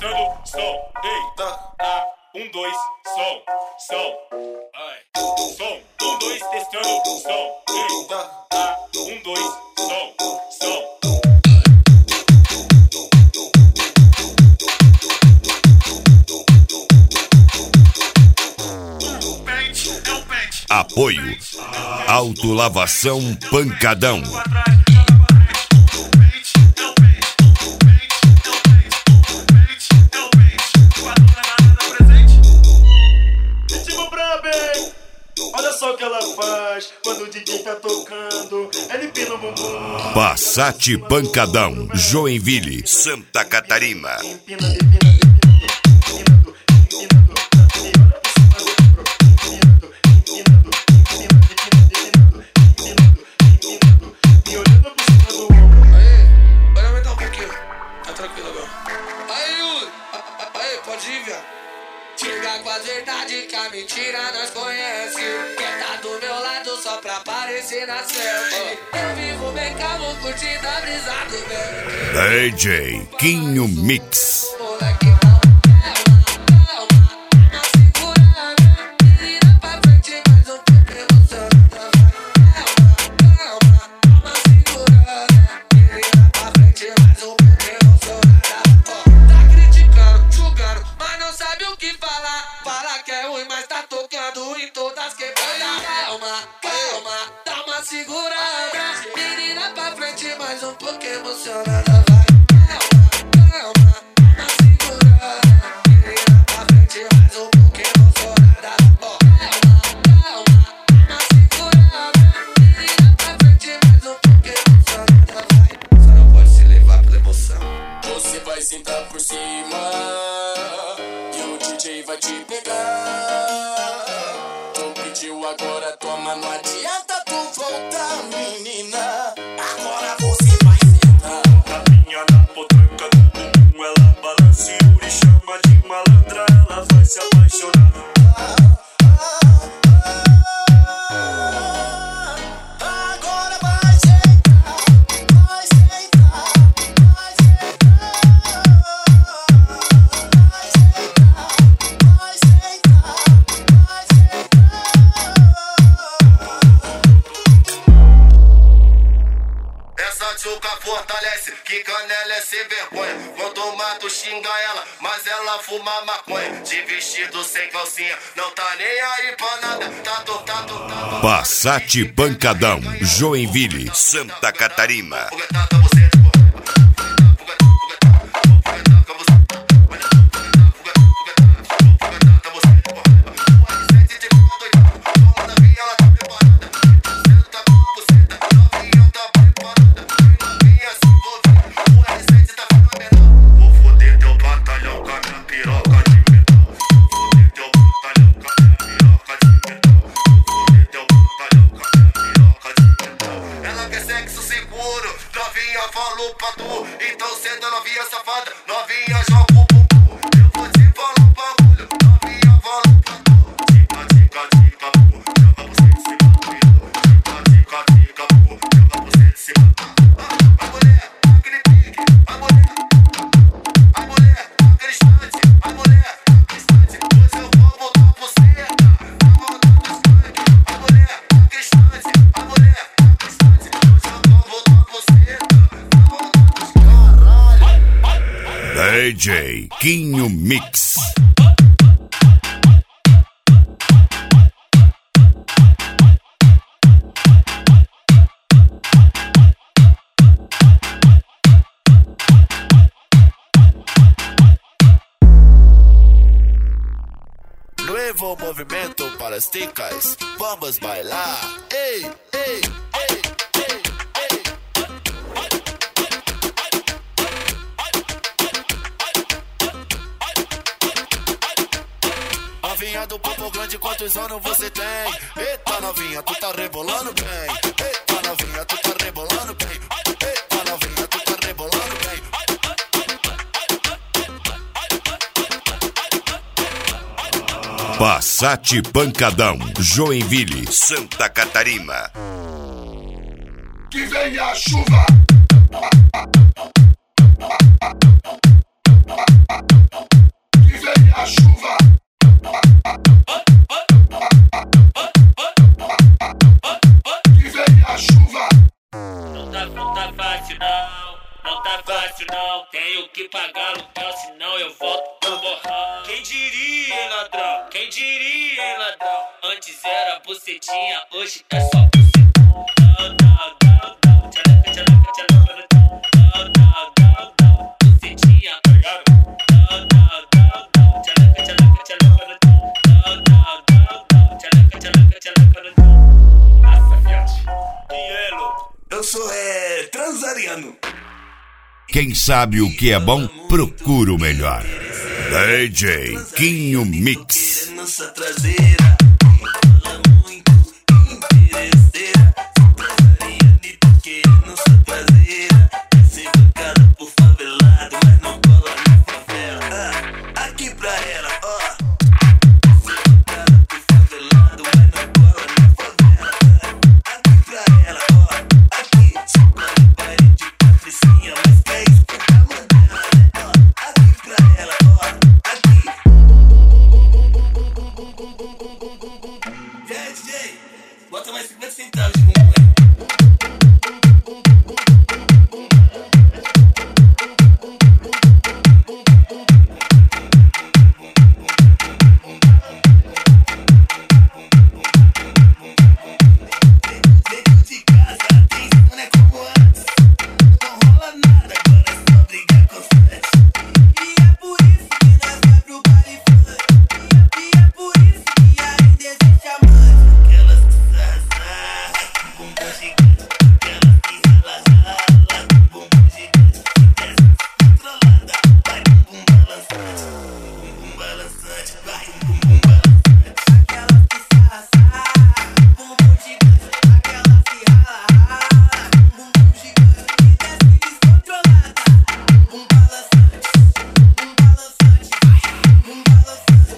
testando, som, ei, um, dois, som, ai, som, um, dois, testando, som, ei, um, dois, som. Apoio Autolavação Pancadão. Olha só o que ela faz quando o DJ tá tocando. Ela empina o bumbum. Passat Pancadão, Joinville, Santa Catarina. Chega com as verdades que a mentira nós conhece. Quer tá do meu lado só pra aparecer na selfie. Eu vivo bem calmo, curtindo a brisa do meu DJ Quinho Mix. moleque. Calma, segura, menina pra frente, mais um pouco emocionada. Calma, segura, menina pra frente, mais um pouco emocionada. Tá criticando, julgando, mas não sabe o que falar. Fala que é ruim, mas tá tocando em todas quebradas. Calma, dá uma segurada. Menina pra frente, mais um pouco emocionada. Calma, dá uma segurada. Menina pra frente, mais um pouco emocionada. Calma, dá uma segurada. Menina pra frente, mais um pouco emocionada. Você não pode se levar pela emoção. Você vai sentar por cima e o DJ vai te pegar. Tu pediu, agora toma, não adianta tu voltar, menina. Agora você vai sentar. A minha na potranca do bumbum, ela balança e Yuri chama de malandra. Ela vai se apaixonar. Agora vai sentar, vai sentar, vai sentar, vai sentar, vai sentar, vai sentar. Essa tchuca fortalece, que canela é sem vergonha. Quanto mato xinga ela, mas ela fuma maconha. De vestido sem calcinha, não tá nem aí pra nada. Tá. Passat Pancadão, Joinville, Santa Catarina. Falou pra tu, então senta novinha safada, novinha joga o bumbum. Eu vou te falar um bagulho, novinha falou pra tu. Tica, pô, joga você de cima do vidro. Tica, pô, joga você de cima do vidro. A mulher, aquele pique, a mulher, aquele instante, a mulher, aquele instante. Hoje eu vou voltar pro cena, na maldade dos funk. A mulher, aquele instante, a mulher, aquele instante. Hoje eu vou voltar pro cena. DJ Quinho Mix. Nuevo movimento para as ticas, vamos bailar. Ei, ei, ei, ei, ei. Novinha do Papo Grande, quantos anos você tem? Eita novinha, tu tá rebolando bem. Eita novinha, tu tá rebolando bem. Eita novinha, tu tá rebolando bem. Passat Pancadão, Joinville, Santa Catarina. Que venha a chuva. Tenho que pagar aluguel, senão eu volto pro borrão. Quem diria, hein, ladrão? Quem diria, hein, ladrão? Antes era bucetinha, hoje é só bucetão. Bucetinha, Eu sou transariano. Quem sabe o que é bom, procura o melhor. DJ Quinho Mix. Nossa traseira, fala muito, interesseira. Transariano e tu querendo nossa traseira. Ser bancada por favelado, mas não cola na favela. Aqui pra ela, ó. Ser bancada por favelado, mas não cola na favela. Aqui pra ela, ó. Aqui, só cola no baile de patricinha, mas que é isso que tá mandando, né? Ó, aqui pra ela, ó. Aqui. DJ, bota mais 50 centavos de bumbum aí. Dentro de casa, atenção, não é como antes. Não rola nada, agora é só brigar constante. E é por isso que nós vai pro baile funk. E é por isso que ainda existe amante. Aquelas que sarra, com bumbum gigante. Aquelas que rala, com bumbum gigante. Desce descontrolada, vai com bumbum balançante. Bumbum balançante, vai com bumbum balançante. Aquelas que sarra, com bumbum gigante. Aquelas que rala, com bumbum gigante. Desce descontrolada, bumbum balançante. Bumbum balançante, vai, bumbum balançante.